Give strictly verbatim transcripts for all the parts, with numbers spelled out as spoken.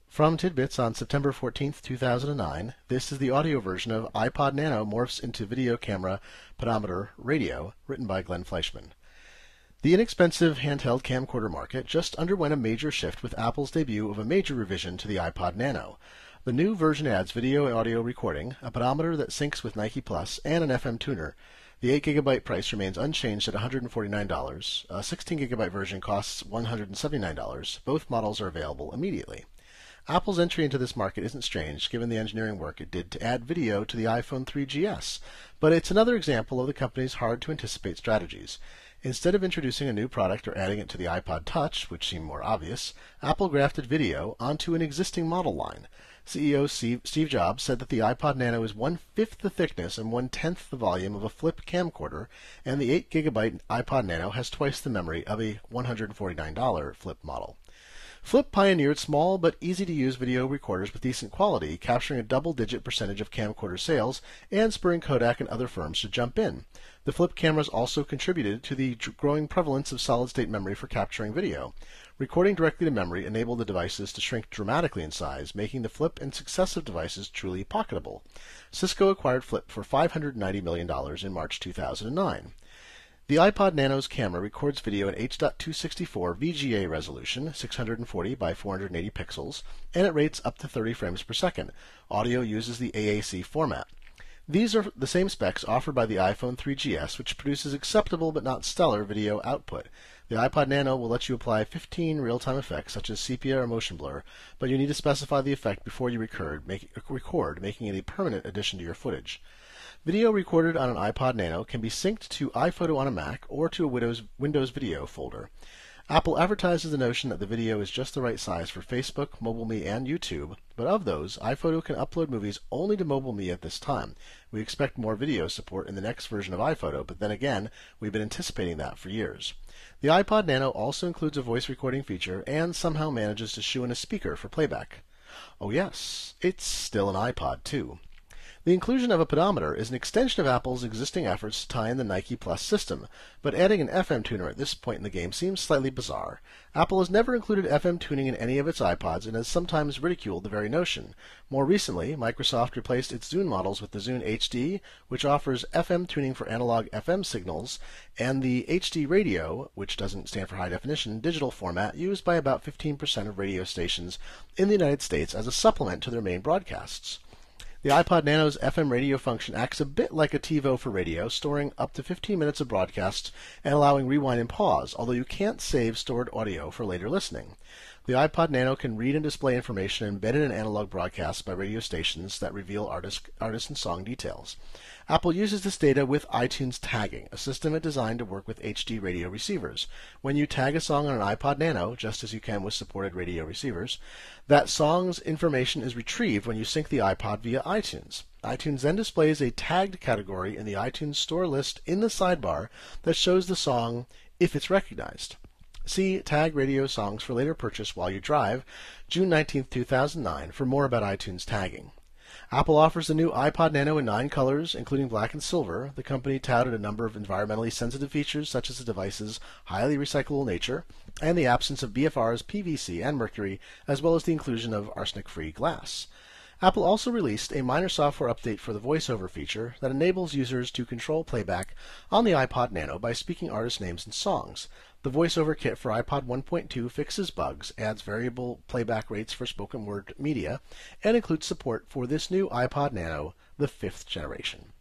From Tidbits on September fourteenth, two thousand nine, this is the audio version of iPod Nano Morphs into Video Camera Pedometer Radio, written by Glenn Fleischman. The inexpensive handheld camcorder market just underwent a major shift with Apple's debut of a major revision to the iPod Nano. The new version adds video and audio recording, a pedometer that syncs with Nike Plus, and an F M tuner. The eight gigabyte price remains unchanged at one hundred forty-nine dollars. A sixteen gigabyte version costs one hundred seventy-nine dollars. Both models are available immediately. Apple's entry into this market isn't strange, given the engineering work it did to add video to the iPhone three G S, but it's another example of the company's hard-to-anticipate strategies. Instead of introducing a new product or adding it to the iPod Touch, which seemed more obvious, Apple grafted video onto an existing model line. C E O Steve Jobs said that the iPod Nano is one-fifth the thickness and one-tenth the volume of a flip camcorder, and the eight gigabyte iPod Nano has twice the memory of a one hundred forty-nine dollars flip model. Flip pioneered small but easy-to-use video recorders with decent quality, capturing a double-digit percentage of camcorder sales and spurring Kodak and other firms to jump in. The flip cameras also contributed to the growing prevalence of solid-state memory for capturing video. Recording directly to memory enabled the devices to shrink dramatically in size, making the Flip and successive devices truly pocketable. Cisco acquired Flip for five hundred ninety million dollars in March two thousand nine. The iPod Nano's camera records video in H two sixty-four V G A resolution, six hundred forty by four hundred eighty pixels, and it rates up to thirty frames per second. Audio uses the A A C format. These are the same specs offered by the iPhone three G S, which produces acceptable but not stellar video output. The iPod Nano will let you apply fifteen real-time effects such as sepia or motion blur, but you need to specify the effect before you record, make, record, making it a permanent addition to your footage. Video recorded on an iPod Nano can be synced to iPhoto on a Mac or to a Windows, Windows Video folder. Apple advertises the notion that the video is just the right size for Facebook, MobileMe, and YouTube, but of those, iPhoto can upload movies only to MobileMe at this time. We expect more video support in the next version of iPhoto, but then again, we've been anticipating that for years. The iPod Nano also includes a voice recording feature and somehow manages to shoe in a speaker for playback. Oh yes, it's still an iPod too. The inclusion of a pedometer is an extension of Apple's existing efforts to tie in the Nike Plus system, but adding an F M tuner at this point in the game seems slightly bizarre. Apple has never included F M tuning in any of its iPods and has sometimes ridiculed the very notion. More recently, Microsoft replaced its Zune models with the Zune H D, which offers F M tuning for analog F M signals, and the H D radio, which doesn't stand for high definition, digital format used by about fifteen percent of radio stations in the United States as a supplement to their main broadcasts. The iPod Nano's F M radio function acts a bit like a TiVo for radio, storing up to fifteen minutes of broadcasts and allowing rewind and pause, although you can't save stored audio for later listening. The iPod Nano can read and display information embedded in analog broadcasts by radio stations that reveal artist, artist and song details. Apple uses this data with iTunes tagging, a system it designed to work with H D radio receivers. When you tag a song on an iPod Nano, just as you can with supported radio receivers, that song's information is retrieved when you sync the iPod via iTunes. iTunes then displays a tagged category in the iTunes Store list in the sidebar that shows the song if it's recognized. See Tag Radio Songs for later purchase while you drive, June nineteenth, two thousand nine, for more about iTunes tagging. Apple offers the new iPod Nano in nine colors, including black and silver. The company touted a number of environmentally sensitive features, such as the device's highly recyclable nature and the absence of B F Rs, P V C, and mercury, as well as the inclusion of arsenic-free glass. Apple also released a minor software update for the VoiceOver feature that enables users to control playback on the iPod Nano by speaking artist names and songs. The VoiceOver kit for iPod one point two fixes bugs, adds variable playback rates for spoken word media, and includes support for this new iPod Nano, the fifth generation.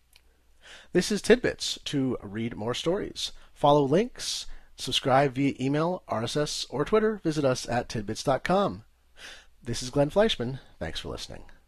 This is Tidbits. To read more stories, follow links, subscribe via email, R S S, or Twitter, visit us at tidbits dot com. This is Glenn Fleischman. Thanks for listening.